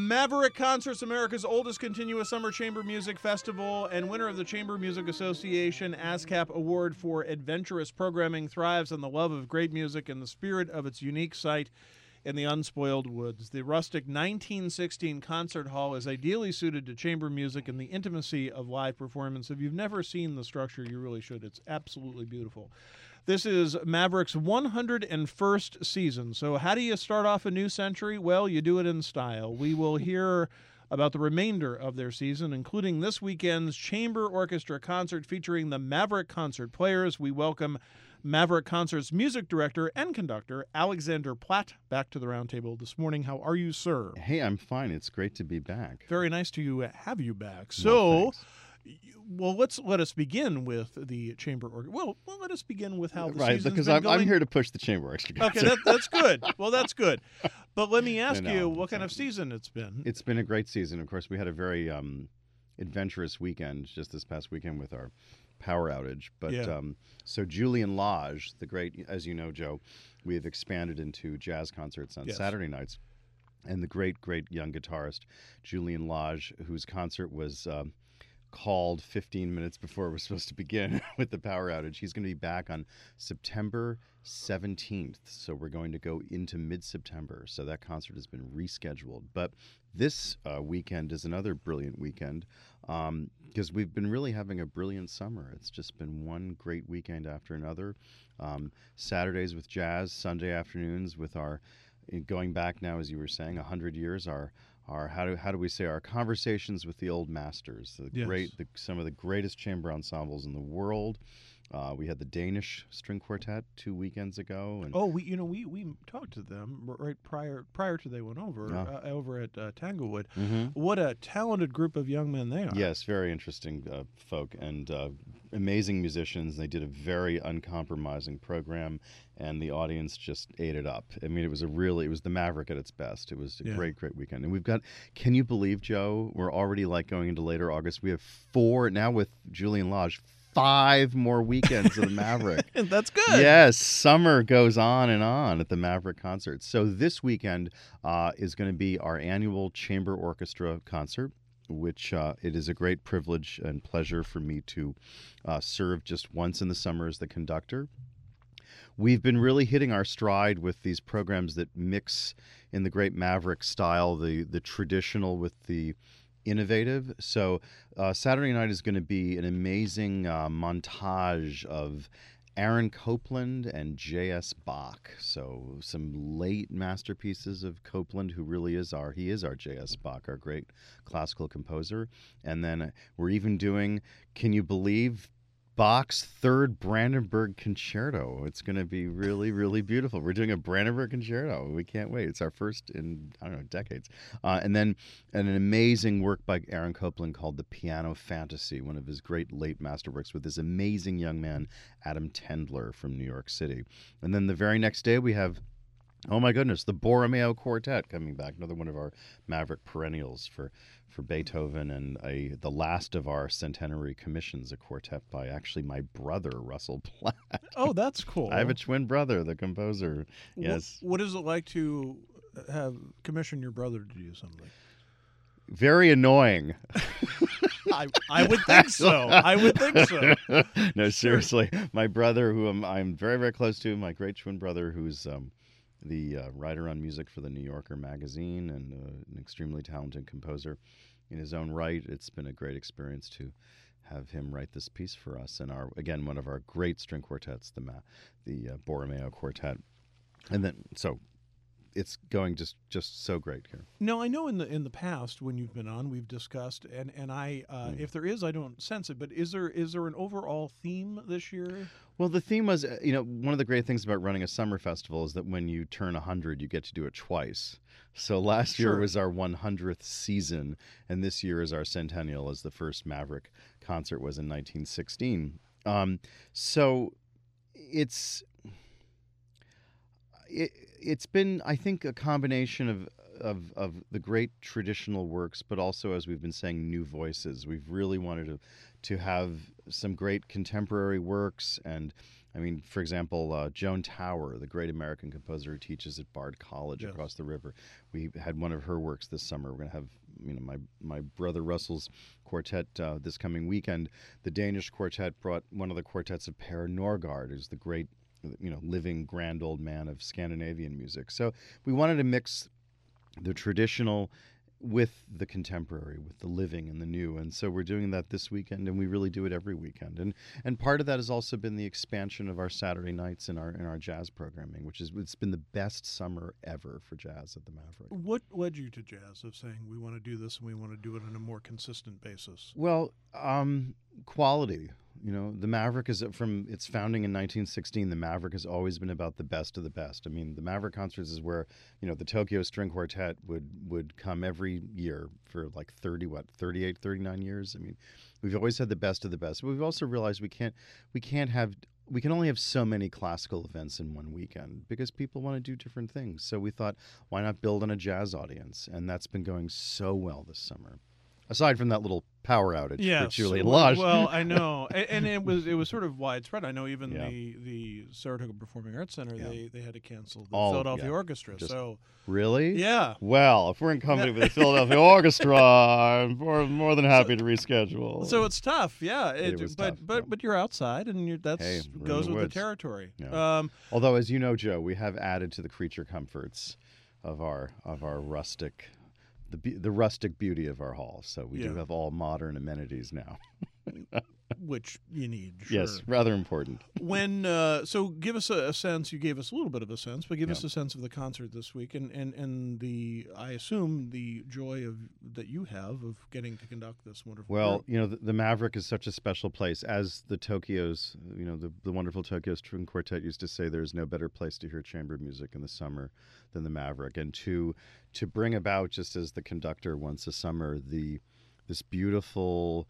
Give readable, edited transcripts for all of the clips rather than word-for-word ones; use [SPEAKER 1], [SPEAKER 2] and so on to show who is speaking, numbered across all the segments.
[SPEAKER 1] Maverick Concerts, America's oldest continuous summer chamber music festival and winner of the Chamber Music Association ASCAP Award for Adventurous Programming, thrives on the love of great music and the spirit of its unique site in the unspoiled woods. The rustic 1916 concert hall is ideally suited to chamber music and the intimacy of live performance. If you've never seen the structure, you really should. It's absolutely beautiful. This is Maverick's 101st season. So how do you start off a new century? Well, you do it in style. We will hear about the remainder of their season, including this weekend's Chamber Orchestra concert featuring the Maverick Concert Players. We welcome Maverick Concert's music director and conductor, Alexander Platt, back to the roundtable this morning. How are you, sir?
[SPEAKER 2] Hey, I'm fine. It's great to be back.
[SPEAKER 1] Very nice to have you back. Well, let us begin with the chamber orchestra. Well, let us begin with how the season's
[SPEAKER 2] because
[SPEAKER 1] been going.
[SPEAKER 2] I'm here to push the chamber orchestra.
[SPEAKER 1] Okay, that's good. Well, that's good. But let me ask you, what kind of season it's been?
[SPEAKER 2] It's been a great season. Of course, we had a very adventurous weekend just this past weekend with our power outage. But so Julian Lage, the great, as you know, Joe, we have expanded into jazz concerts on Saturday nights. And the great young guitarist, Julian Lage, whose concert was called 15 minutes before it was supposed to begin with the power outage. He's going to be back on September 17th. So we're going to go into mid-September. So that concert has been rescheduled. But this weekend is another brilliant weekend because we've been really having a brilliant summer. It's just been one great weekend after another. Saturdays with jazz, Sunday afternoons with our, going back now, as you were saying, 100 years, our how do we say, our conversations with the old masters, some of the greatest chamber ensembles in the world. We had the Danish String Quartet 2 weekends ago. And
[SPEAKER 1] we talked to them right prior to they went over over at Tanglewood.
[SPEAKER 2] Mm-hmm.
[SPEAKER 1] What a talented group of young men they are.
[SPEAKER 2] Yes, very interesting folk and amazing musicians. They did a very uncompromising program, and the audience just ate it up. I mean, it was the Maverick at its best. It was a great weekend. And we've got, can you believe, Joe, we're already going into later August. We have 4 now with Julian Lage. 5 more weekends of the Maverick.
[SPEAKER 1] That's good.
[SPEAKER 2] Yes, summer goes on and on at the Maverick concert. So this weekend is going to be our annual Chamber Orchestra concert, which it is a great privilege and pleasure for me to serve just once in the summer as the conductor. We've been really hitting our stride with these programs that mix in the great Maverick style, the traditional with the innovative. So Saturday night is going to be an amazing montage of Aaron Copland and J.S. Bach. So some late masterpieces of Copland, who really is our J.S. Bach, our great classical composer. And then we're even doing, can you believe, Bach's 3rd Brandenburg Concerto. It's going to be really, really beautiful. We're doing a Brandenburg Concerto. We can't wait. It's our first in, decades. And then an amazing work by Aaron Copland called The Piano Fantasy, one of his great late masterworks with this amazing young man, Adam Tendler from New York City. And then the very next day we have, oh my goodness, the Borromeo Quartet coming back, another one of our Maverick perennials for Beethoven, and the last of our centenary commissions, a quartet by actually my brother, Russell Platt.
[SPEAKER 1] Oh, that's cool.
[SPEAKER 2] I have a twin brother, the composer. Yes.
[SPEAKER 1] What is it like to have commissioned your brother to do something?
[SPEAKER 2] Very annoying.
[SPEAKER 1] I would think so. I would think so.
[SPEAKER 2] No, seriously. My brother, who I'm very, very close to, my great twin brother, who's the writer on music for the New Yorker magazine and an extremely talented composer in his own right. It's been a great experience to have him write this piece for us. And one of our great string quartets, the Borromeo Quartet. And then, so it's going just so great here.
[SPEAKER 1] No, I know in the past when you've been on, we've discussed, and I if there is, I don't sense it, but is there an overall theme this year?
[SPEAKER 2] Well, the theme was, one of the great things about running a summer festival is that when you turn 100, you get to do it twice. So last year was our 100th season, and this year is our centennial, as the first Maverick concert was in 1916. So it's been, I think, a combination of the great traditional works, but also, as we've been saying, new voices. We've really wanted to have some great contemporary works and I mean, for example, Joan Tower, the great American composer who teaches at Bard College
[SPEAKER 1] Yes.
[SPEAKER 2] across the river. We had one of her works this summer. We're going to have, my brother Russell's quartet this coming weekend. The Danish quartet brought one of the quartets of Per Norgard, who's the great, living grand old man of Scandinavian music. So we wanted to mix the traditional with the contemporary, with the living and the new. And so we're doing that this weekend, and we really do it every weekend. And part of that has also been the expansion of our Saturday nights in our jazz programming, it's been the best summer ever for jazz at the Maverick.
[SPEAKER 1] What led you to jazz, of saying we want to do this and we want to do it on a more consistent basis?
[SPEAKER 2] Well, quality. The Maverick is from its founding in 1916. The Maverick has always been about the best of the best. I mean, the Maverick Concerts is where, the Tokyo String Quartet would come every year for like 38, 39 years. I mean, we've always had the best of the best. But we've also realized we can only have so many classical events in one weekend because people want to do different things. So we thought, why not build on a jazz audience? And that's been going so well this summer. Aside from that little power outage for Julian Lage.
[SPEAKER 1] Well, I know, and it was sort of widespread. I know even
[SPEAKER 2] Yeah.
[SPEAKER 1] the Saratoga Performing Arts Center,
[SPEAKER 2] Yeah.
[SPEAKER 1] they had to cancel the
[SPEAKER 2] All-
[SPEAKER 1] Philadelphia
[SPEAKER 2] yeah.
[SPEAKER 1] Orchestra.
[SPEAKER 2] Just-
[SPEAKER 1] So
[SPEAKER 2] Really?
[SPEAKER 1] yeah,
[SPEAKER 2] Well, if we're in company with the Philadelphia Orchestra, I'm more than happy to reschedule.
[SPEAKER 1] so it's tough. Yeah,
[SPEAKER 2] It was tough, yeah.
[SPEAKER 1] but you're outside, and
[SPEAKER 2] Hey,
[SPEAKER 1] that's
[SPEAKER 2] we're in
[SPEAKER 1] goes
[SPEAKER 2] the
[SPEAKER 1] with
[SPEAKER 2] woods.
[SPEAKER 1] the territory.
[SPEAKER 2] Yeah. Although, as you know, Joe, we have added to the creature comforts of our rustic, the rustic beauty of our hall. So we do
[SPEAKER 1] Yeah.
[SPEAKER 2] have all modern amenities now.
[SPEAKER 1] Which you need. Sure.
[SPEAKER 2] Yes, rather important.
[SPEAKER 1] When so give us a sense. You gave us a little bit of a sense, but give us
[SPEAKER 2] Yeah.
[SPEAKER 1] a sense of the concert this week, and the I assume the joy that you have of getting to conduct this wonderful.
[SPEAKER 2] Well,
[SPEAKER 1] group.
[SPEAKER 2] the Maverick is such a special place. As the Tokyo's, the wonderful Tokyo String Quartet used to say, there's no better place to hear chamber music in the summer than the Maverick. And to bring about, just as the conductor once a summer, this beautiful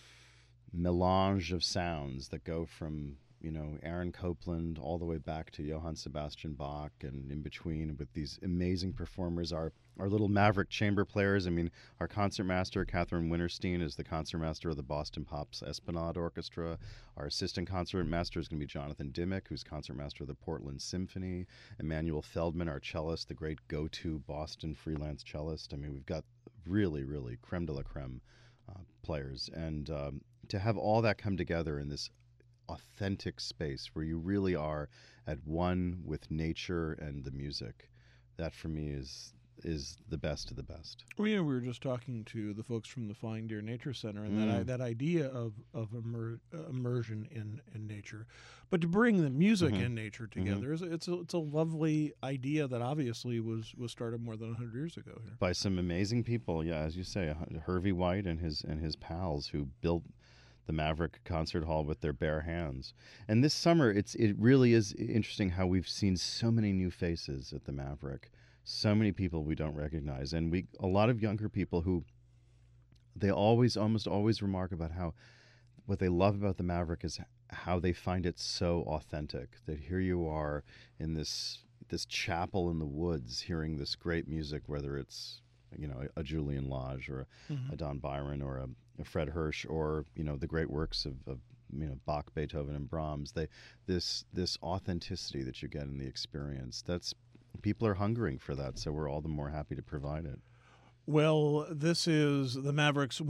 [SPEAKER 2] melange of sounds that go from Aaron Copland all the way back to Johann Sebastian Bach, and in between with these amazing performers, our little Maverick chamber players. I mean, our concertmaster Catherine Winterstein is the concertmaster of the Boston Pops Esplanade Orchestra. Our assistant concertmaster is going to be Jonathan Dimmick, who's concertmaster of the Portland Symphony. Emmanuel Feldman, our cellist, the great go-to Boston freelance cellist. I mean, we've got really, really creme de la creme players, and to have all that come together in this authentic space where you really are at one with nature and the music, that for me is the best of the best.
[SPEAKER 1] Well, we were just talking to the folks from the Flying Deer Nature Center, and that idea of immersion in nature, but to bring the music and nature together, it's a lovely idea that obviously was started more than 100 years ago here
[SPEAKER 2] By some amazing people, yeah, as you say, Hervey White and his pals who built the Maverick Concert Hall with their bare hands. And this summer, it really is interesting how we've seen so many new faces at the Maverick, so many people we don't recognize, and a lot of younger people who they almost always remark about how what they love about the Maverick is how they find it so authentic, that here you are in this chapel in the woods hearing this great music, whether it's a Julian Lage or a Don Byron or a Fred Hirsch, or the great works of Bach, Beethoven, and Brahms. This authenticity that you get in the experience, people are hungering for that, so we're all the more happy to provide it.
[SPEAKER 1] Well, this is the Mavericks'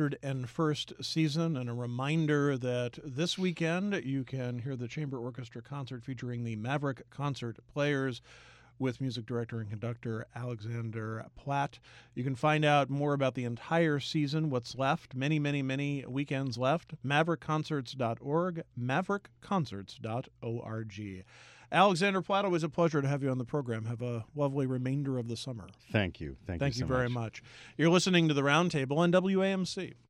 [SPEAKER 1] 101st season, and a reminder that this weekend you can hear the Chamber Orchestra concert featuring the Maverick Concert Players with music director and conductor Alexander Platt. You can find out more about the entire season, what's left, many, many, many weekends left, maverickconcerts.org, maverickconcerts.org. Alexander Platt, always a pleasure to have you on the program. Have a lovely remainder of the summer.
[SPEAKER 2] Thank you. Thank you so
[SPEAKER 1] very much. You're listening to The Roundtable on WAMC.